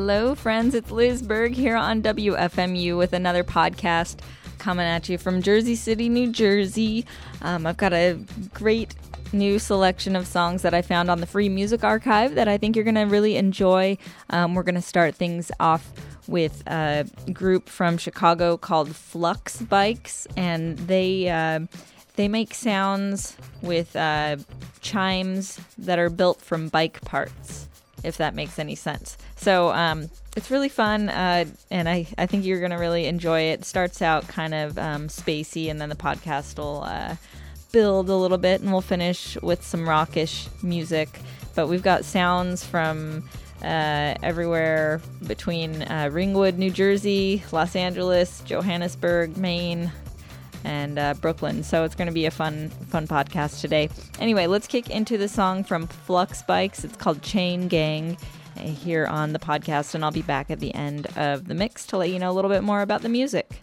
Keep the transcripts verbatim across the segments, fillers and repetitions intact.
Hello, friends. It's Liz Berg here on W F M U with another podcast coming at you from Jersey City, New Jersey. Um, I've got a great new selection of songs that I found on the Free Music Archive that I think you're going to really enjoy. Um, we're going to start things off with a group from Chicago called Flux Bikes, and they uh, they make sounds with uh, chimes that are built from bike parts, if that makes any sense. So um, it's really fun, uh, and I, I think you're going to really enjoy it. It starts out kind of um, spacey, and then the podcast will uh, build a little bit, and we'll finish with some rockish music. But we've got sounds from uh, everywhere between uh, Ringwood, New Jersey, Los Angeles, Johannesburg, Maine, and uh, Brooklyn. So it's going to be a fun, fun podcast today. Anyway, let's kick into the song from Flux Bikes. It's called Chain Gang uh, here on the podcast, and I'll be back at the end of the mix to let you know a little bit more about the music.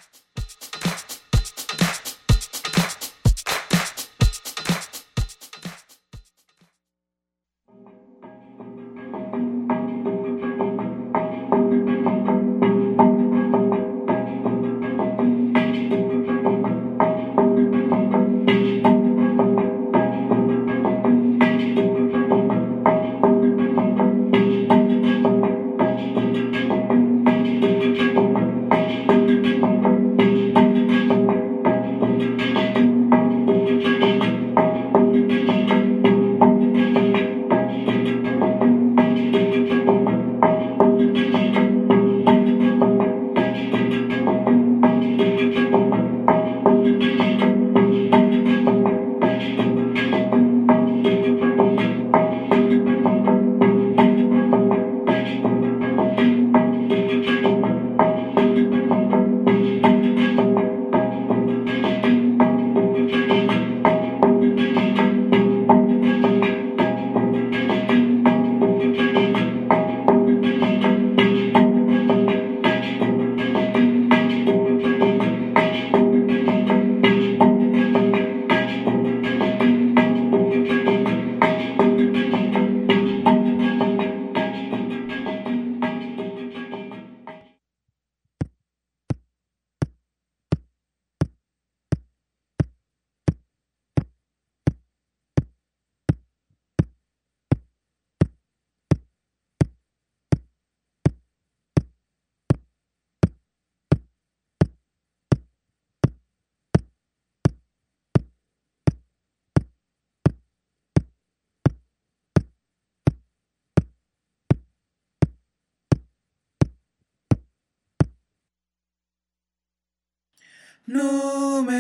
No me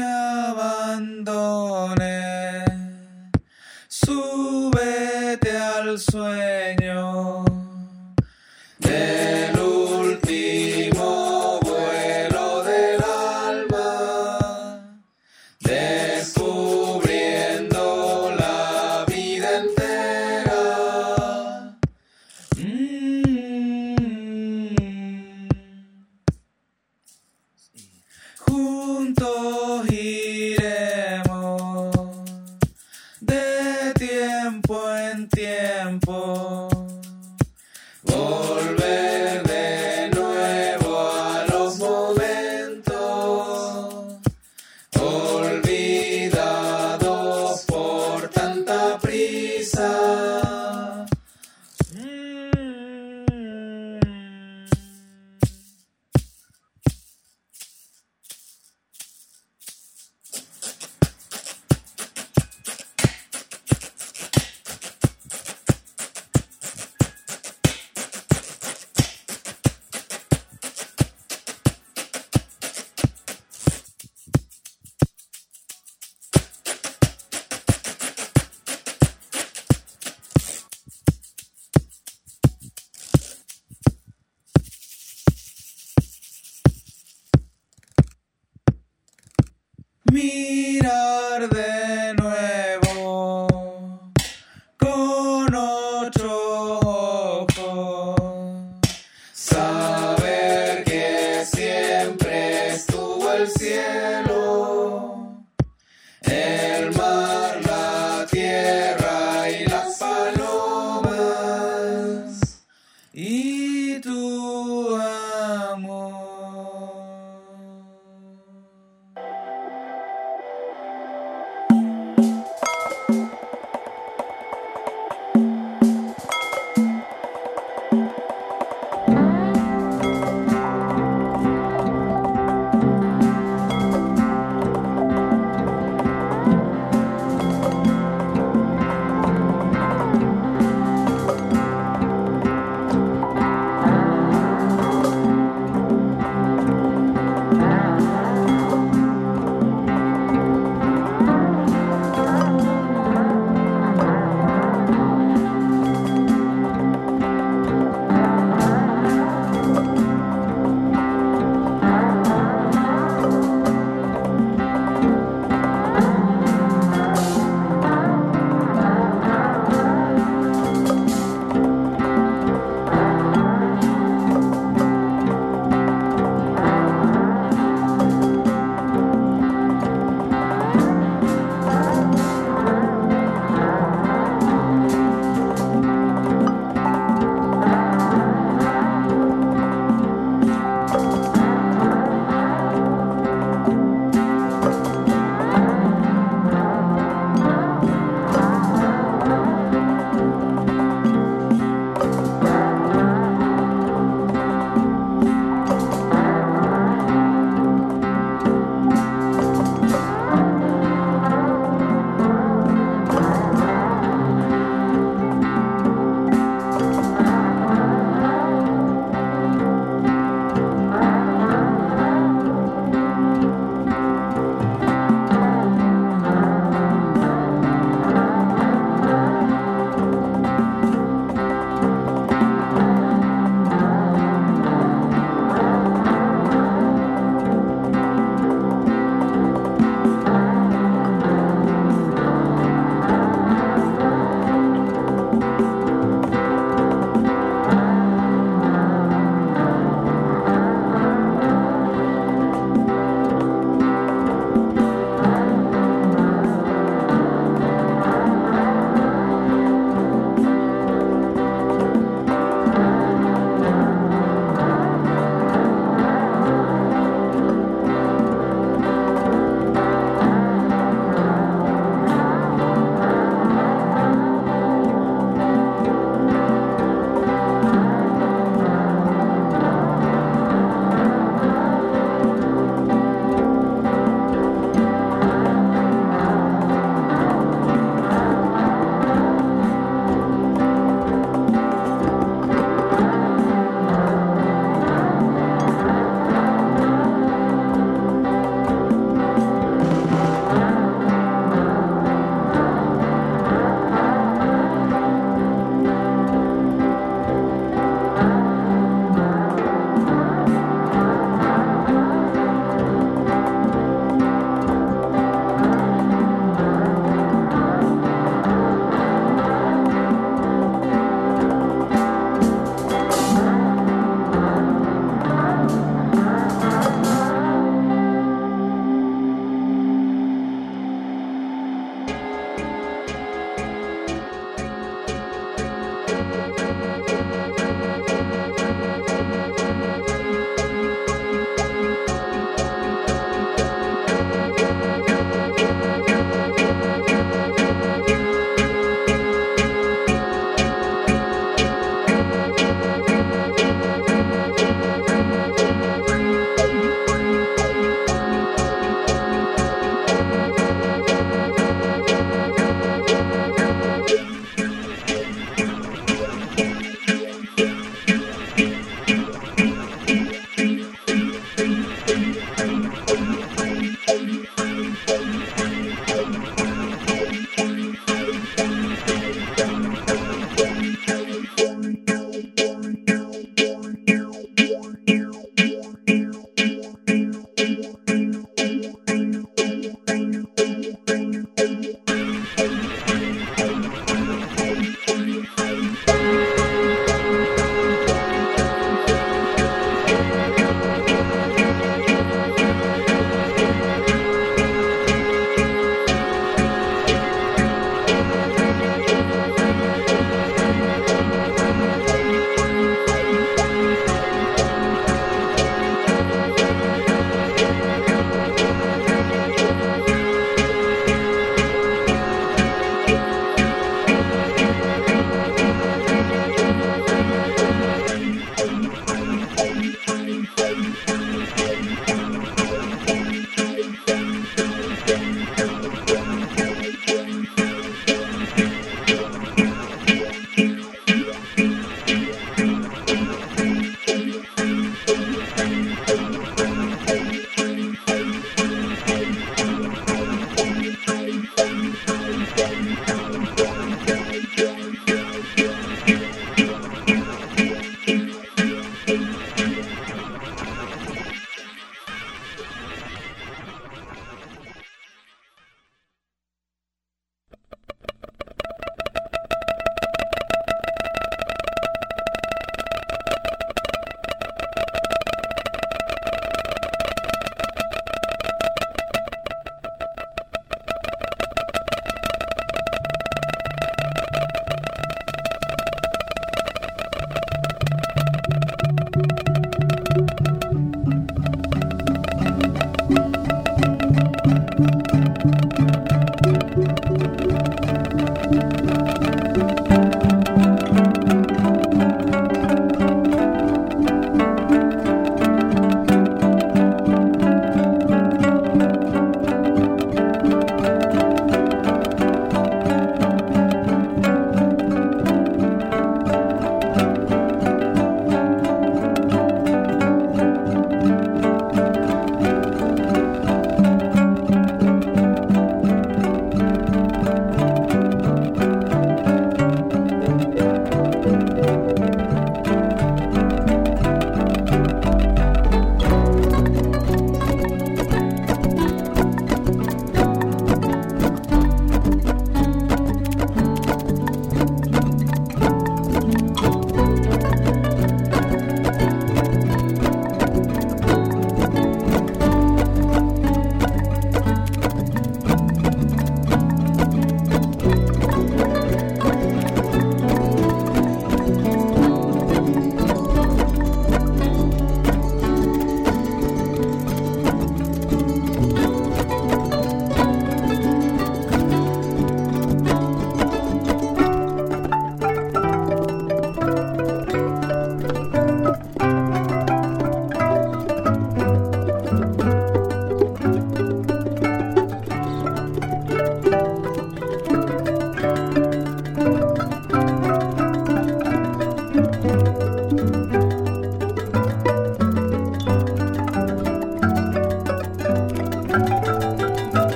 abandones, súbete al sueño del último vuelo del alma, descubriendo la vida entera. Mm. Juntos iremos de tiempo en tiempo, volver de nuevo a los momentos olvidados por tanta prisa. Mm.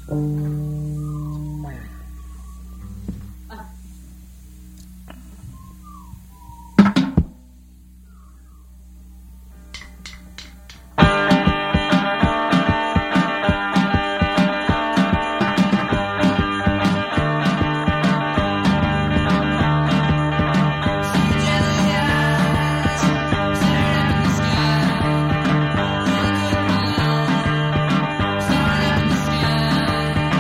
Thank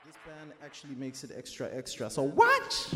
This band actually makes it extra, extra. So watch!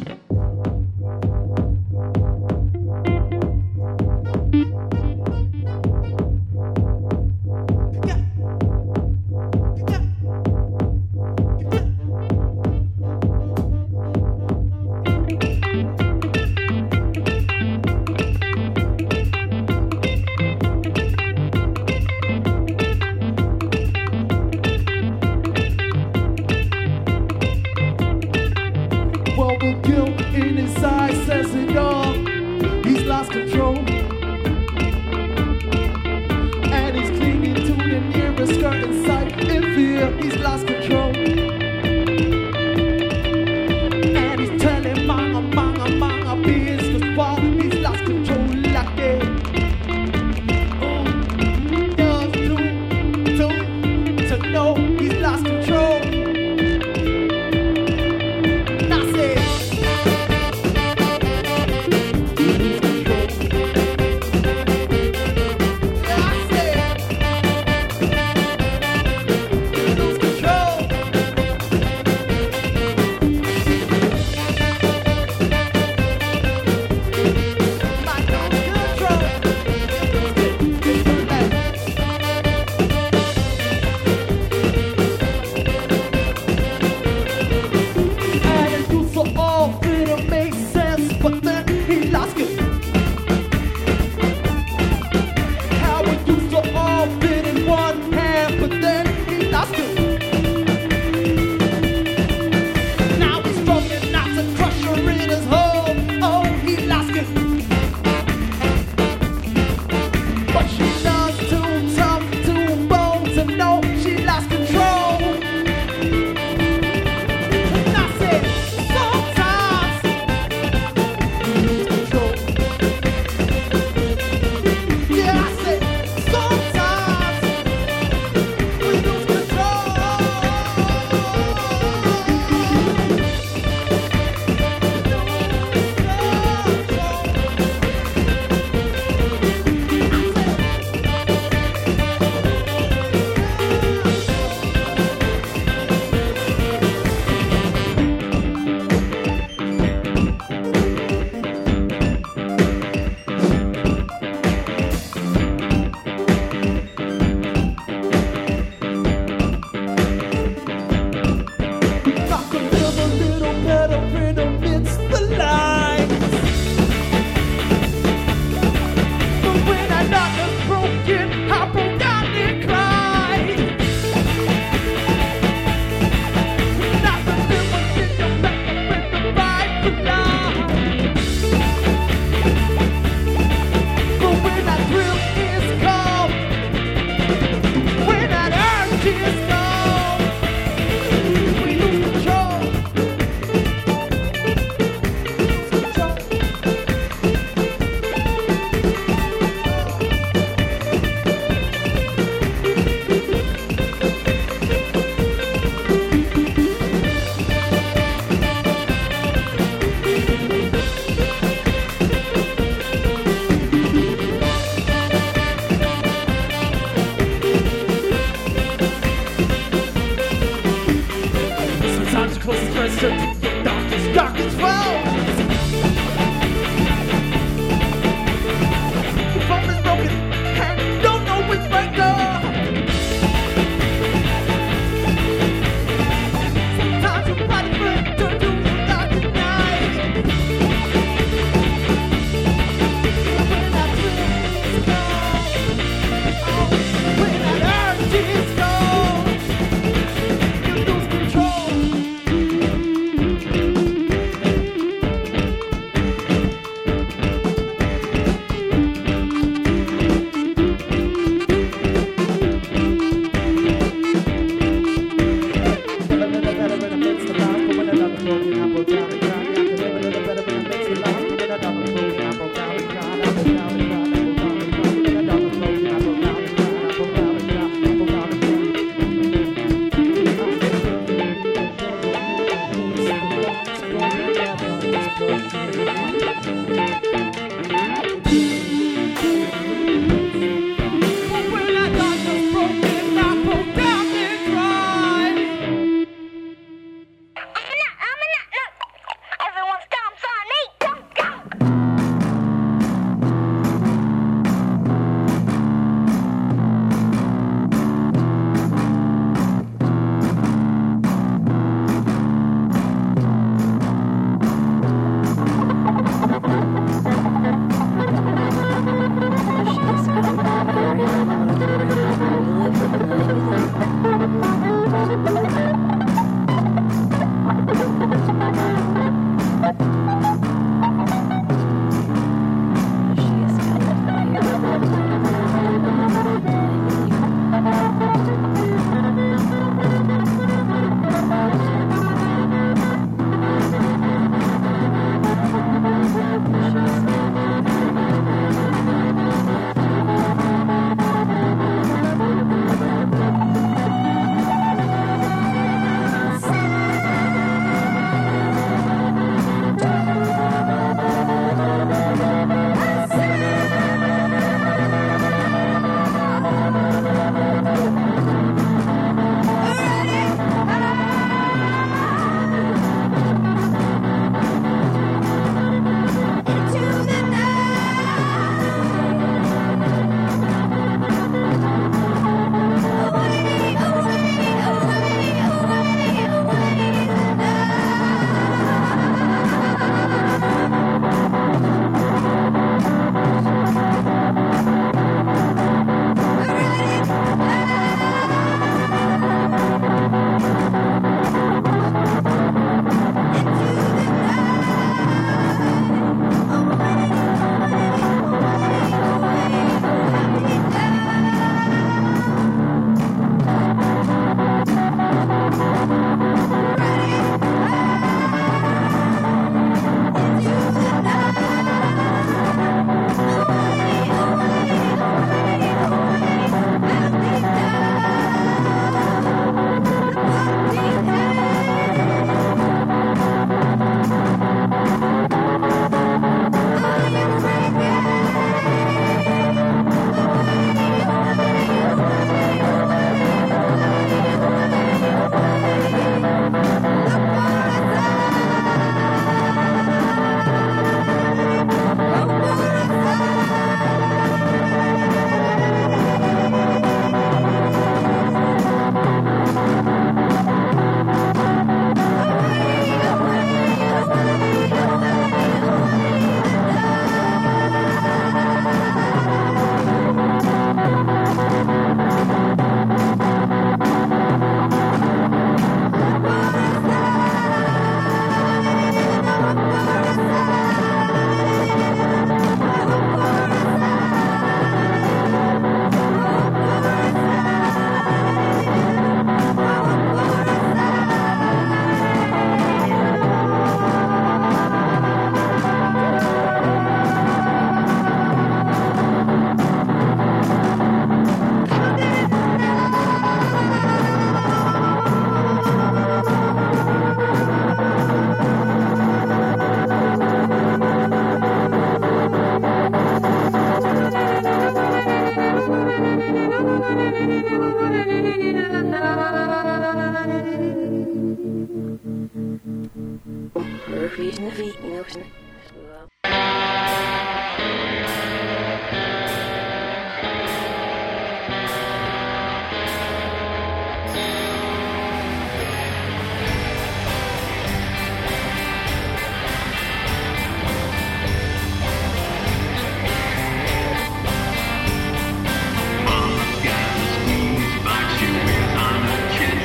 Flytende Vingelsen.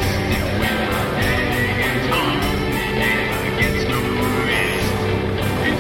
Gets no rest.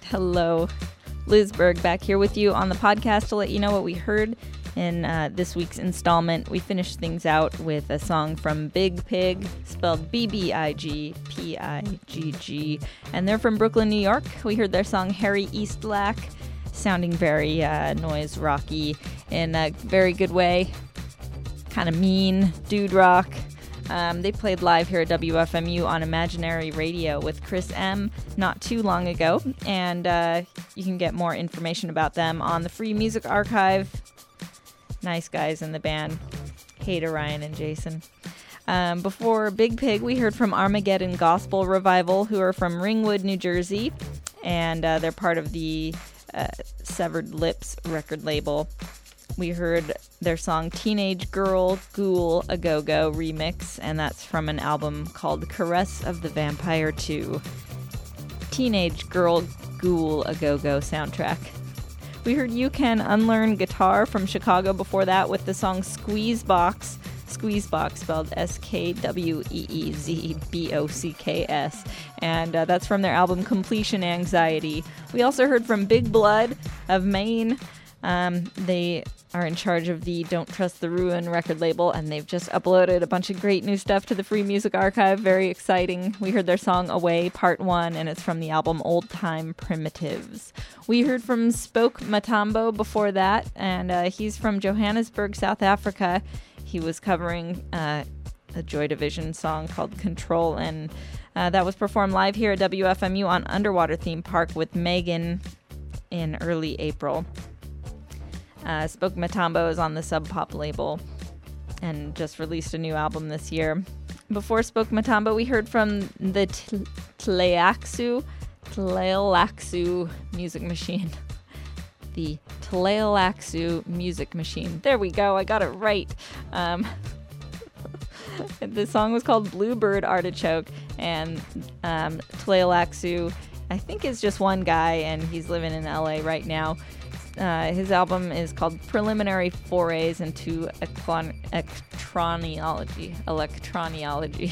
Hello. Liz Berg back here with you on the podcast to let you know what we heard in uh, this week's installment. We finished things out with a song from Big Pig, spelled B B I G P I G G, and they're from Brooklyn, New York. We heard their song Harry Eastlack, sounding very uh, noise rocky in a very good way, kind of mean dude rock. Um, they played live here at W F M U on Imaginary Radio with Chris M. not too long ago, and uh, you can get more information about them on the Free Music Archive. Nice guys in the band. Hey to Ryan and Jason. Um, before Big Pig, we heard from Armageddon Gospel Revival, who are from Ringwood, New Jersey, and uh, they're part of the uh, Severed Lips record label. We heard their song Teenage Girl Ghoul A Go-Go remix, and that's from an album called Caress of the Vampire two. Teenage Girl Ghoul A Go-Go soundtrack. We heard You Can Unlearn Guitar from Chicago before that with the song Squeezebox. Squeezebox spelled S K W E E Z B O C K S. And uh, that's from their album Completion Anxiety. We also heard from Big Blood of Maine. Um, they are in charge of the Don't Trust the Ruin record label, and they've just uploaded a bunch of great new stuff to the Free Music Archive. Very exciting. We heard their song Away Part one, and it's from the album Old Time Primitives. We heard from Spoke Matambo before that, and uh, he's from Johannesburg, South Africa. He was covering uh, a Joy Division song called Control, and uh, that was performed live here at W F M U on Underwater Theme Park with Megan in early April. Uh, Spoke Matambo is on the Sub Pop label and just released a new album this year. Before Spoke Matambo, we heard from the T- Tleaxu, Tleaxu Music Machine. The Tleaxu Music Machine. There we go, I got it right. Um, the song was called Bluebird Artichoke, and um, Tleaxu, I think, is just one guy, and he's living in L A right now. Uh, his album is called Preliminary Forays into Eclon- Electroniology. Electroniology.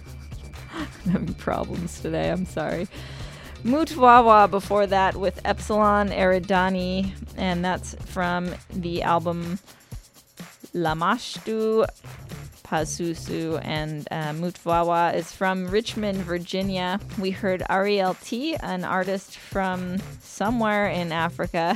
I'm having problems today, I'm sorry. Mutwawa before that with Epsilon Eridani, and that's from the album Lamashtu Pasusu, and uh, Mutwawa is from Richmond, Virginia. We heard Ariel T, an artist from somewhere in Africa,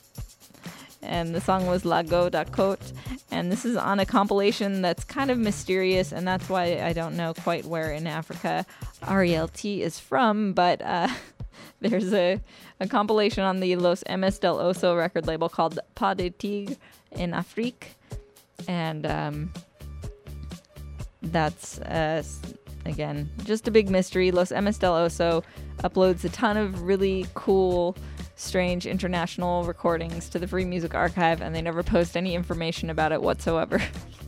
and the song was La Go Dakot, and this is on a compilation that's kind of mysterious, and that's why I don't know quite where in Africa Ariel T is from, but uh, there's a, a compilation on the Los M S del Oso record label called Pas de Tigre en Afrique, and um, that's, uh, again, just a big mystery. Los M S del Oso uploads a ton of really cool, strange international recordings to the Free Music Archive, and they never post any information about it whatsoever.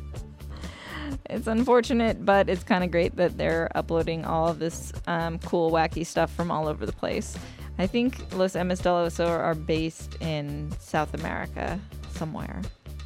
It's unfortunate, but it's kind of great that they're uploading all of this um, cool, wacky stuff from all over the place. I think Los M S del Oso are based in South America somewhere.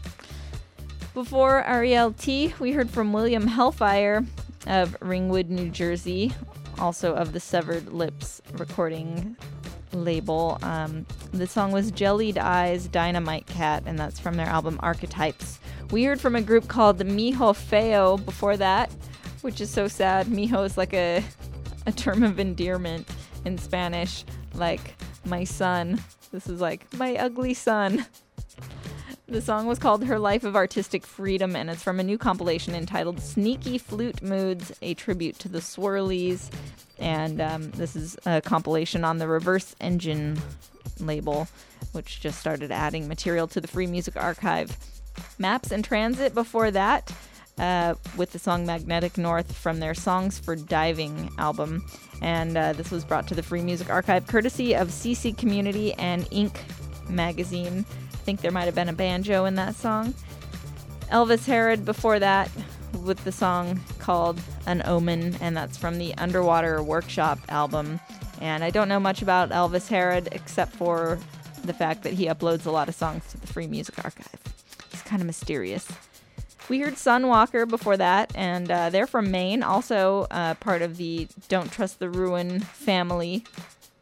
Before Ariel T, we heard from William Hellfire of Ringwood, New Jersey, also of the Severed Lips recording label. Um, the song was Jellied Eyes Dynamite Cat, and that's from their album Archetypes. We heard from a group called Mijo Feo before that, which is so sad. Mijo is like a, a term of endearment in Spanish, like my son. This is like my ugly son. The song was called Her Life of Artistic Freedom, and it's from a new compilation entitled Sneaky Flute Moods, a tribute to the Swirlies. And um, this is a compilation on the Reverse Engine label, which just started adding material to the Free Music Archive. Maps and Transit before that, uh, with the song Magnetic North from their Songs for Diving album. And uh, this was brought to the Free Music Archive courtesy of C C Community and Ink magazine. I think there might have been a banjo in that song. Elvis Herod before that with the song called An Omen, and that's from the Underwater Workshop album. And I don't know much about Elvis Herod except for the fact that he uploads a lot of songs to the Free Music Archive. He's kind of mysterious. We heard Sunwalker before that, and uh, they're from Maine, also uh, part of the Don't Trust the Ruin family.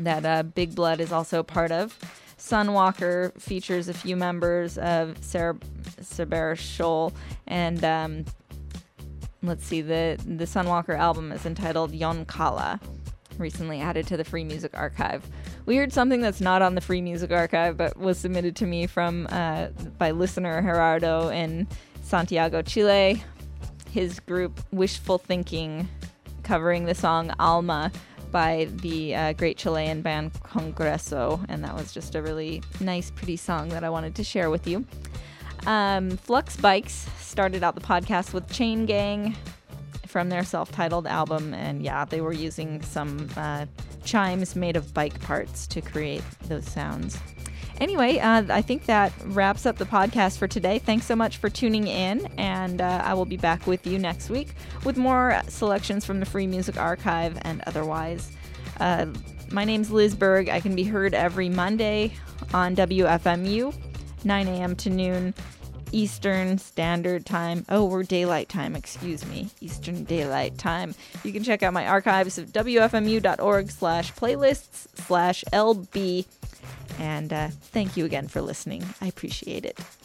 that uh, Big Blood is also a part of. Sunwalker features a few members of Sarah Sabera Shoal, and um, let's see, the the Sunwalker album is entitled Yon Kala, recently added to the Free Music Archive. We heard something that's not on the Free Music Archive, but was submitted to me from uh, by listener Gerardo in Santiago, Chile. His group Wishful Thinking, covering the song Alma by the uh, great Chilean band Congreso, and that was just a really nice, pretty song that I wanted to share with you. Um, Flux Bikes started out the podcast with Chain Gang from their self-titled album, and yeah, they were using some uh, chimes made of bike parts to create those sounds. Anyway, uh, I think that wraps up the podcast for today. Thanks so much for tuning in, and uh, I will be back with you next week with more selections from the Free Music Archive and otherwise. Uh, my name's Liz Berg. I can be heard every Monday on W F M U, nine a.m. to noon Eastern Standard Time. Oh, we're daylight time, excuse me. Eastern Daylight Time. You can check out my archives at wfmu.org slash playlists slash LB. And uh, thank you again for listening. I appreciate it.